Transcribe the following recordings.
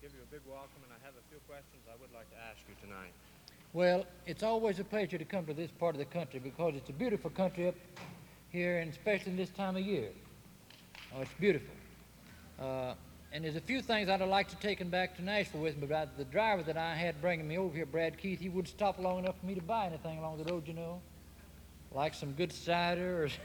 give you a big welcome, and I have a few questions I would like to ask you tonight. Well, it's always a pleasure to come to this part of the country because it's a beautiful country up here, and especially in this time of year. Oh, it's beautiful. Uh, and there's a few things I'd like to take back to Nashville with me, but the driver that I had bringing me over here, Brad Keith, he wouldn't stop long enough for me to buy anything along the road, like some good cider or,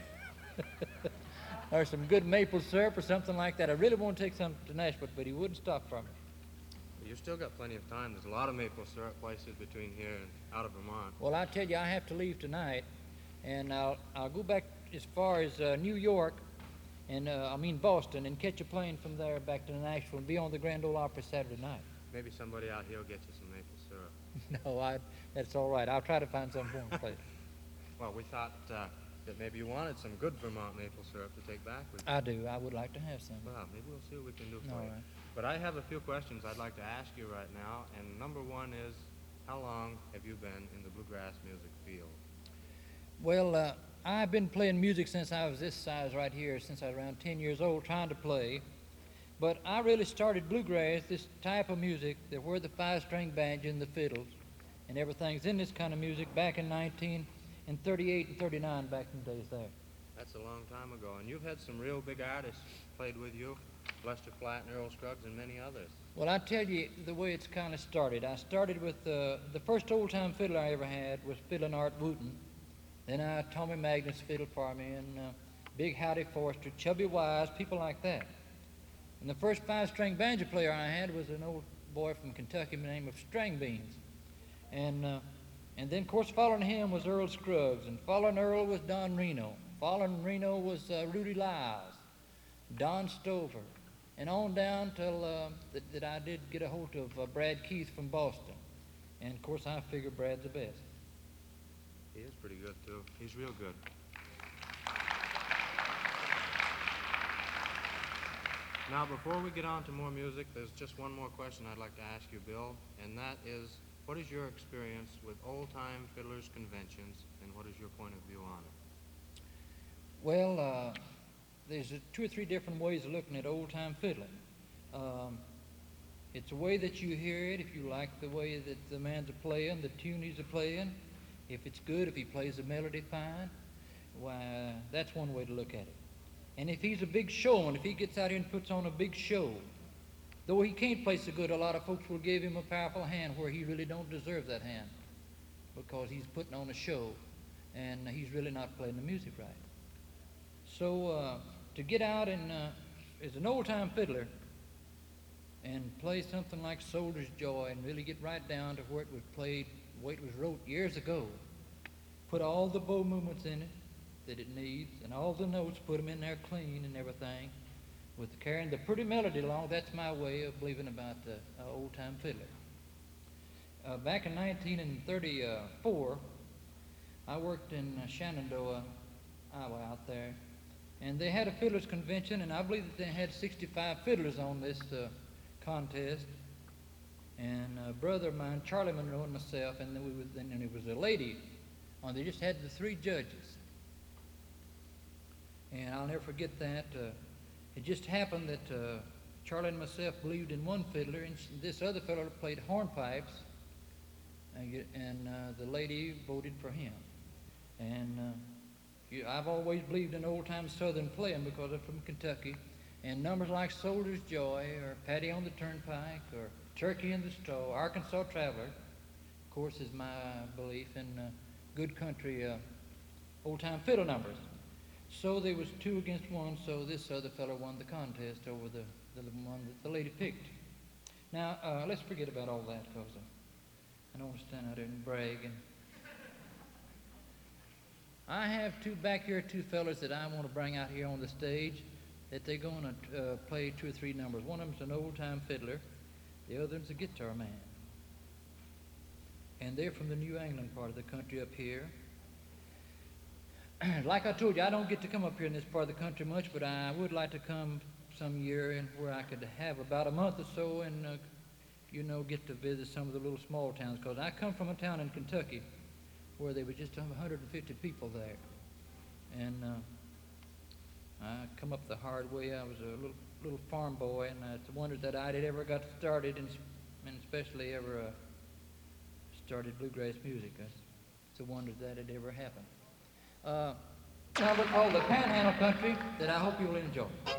or some good maple syrup or something like that. I really want to take some to Nashville, but he wouldn't stop for me. Well, you've still got plenty of time. There's a lot of maple syrup places between here and out of Vermont. Well, I tell you, I have to leave tonight, and I'll go back as far as New York, and Boston, and catch a plane from there back to Nashville and be on the Grand Ole Opry Saturday night. Maybe somebody out here will get you some maple syrup. No, that's all right. I'll try to find some for him, please. Well, we thought that maybe you wanted some good Vermont maple syrup to take back with you. I do. I would like to have some. Well, maybe we'll see what we can do for All you. right. But I have a few questions I'd like to ask you right now, and number one is, how long have you been in the bluegrass music field? Well, I've been playing music since I was this size right here, since I was around 10 years old, trying to play. But I really started bluegrass, this type of music, where the five-string banjo and the fiddles and everything's in this kind of music back in 1938 and 39, back in the days there. That's a long time ago, and you've had some real big artists played with you, Lester Flatt and Earl Scruggs and many others. Well, I tell you the way it's kind of started. I started with the first old-time fiddler I ever had was fiddling Art Wooten. Then Tommy Magnus fiddled for me, and Big Howdy Forster, Chubby Wise, people like that. And the first five-string banjo player I had was an old boy from Kentucky by the name of String Beans. And then, of course, following him was Earl Scruggs, and following Earl was Don Reno. Following Reno was Rudy Lyles, Don Stover, and on down till that I did get a hold of Brad Keith from Boston. And, of course, I figure Brad's the best. He is pretty good, too. He's real good. Now, before we get on to more music, there's just one more question I'd like to ask you, Bill, and that is, what is your experience with old-time fiddlers' conventions, and what is your point of view on it? Well, there's two or three different ways of looking at old-time fiddling. It's a way that you hear it, if you like the way that the man's a playing, the tune he's a playing. If it's good, if he plays the melody fine, why, that's one way to look at it. And if he's a big showman, if he gets out here and puts on a big show, though he can't play so good, a lot of folks will give him a powerful hand where he really don't deserve that hand because he's putting on a show and he's really not playing the music right. So to get out and as an old-time fiddler and play something like Soldier's Joy and really get right down to where it was played, the way it was wrote years ago, put all the bow movements in it that it needs and all the notes, put them in there clean and everything, with carrying the pretty melody along. That's my way of believing about the old-time fiddler. Back in 1934, I worked in Shenandoah, Iowa, out there, and they had a fiddlers convention, and I believe that they had 65 fiddlers on this contest. And a brother of mine, Charlie Monroe, and myself, and then there was a lady on. They just had the three judges, and I'll never forget that. It just happened that Charlie and myself believed in one fiddler, and this other fiddler played hornpipes, and the lady voted for him. And I've always believed in old-time Southern playing because I'm from Kentucky, and numbers like Soldier's Joy, or Patty on the Turnpike, or Turkey in the Straw, Arkansas Traveler, of course, is my belief in good country old-time fiddle numbers. So there was 2 against 1, so this other fellow won the contest over the one that the lady picked. Now, let's forget about all that, because I don't want to stand out there and brag. And I have back here two fellas that I want to bring out here on the stage that they're going to play 2 or 3 numbers. One of them's an old-time fiddler. The other one's a guitar man. And they're from the New England part of the country up here. Like I told you, I don't get to come up here in this part of the country much, but I would like to come some year and where I could have about a month or so and, get to visit some of the little small towns. Because I come from a town in Kentucky where there were just 150 people there. And I come up the hard way. I was a little farm boy, and it's a wonder that I had ever got started, and especially ever started bluegrass music. It's a wonder that it ever happened. Now, look, called the Panhandle Country that I hope you'll enjoy.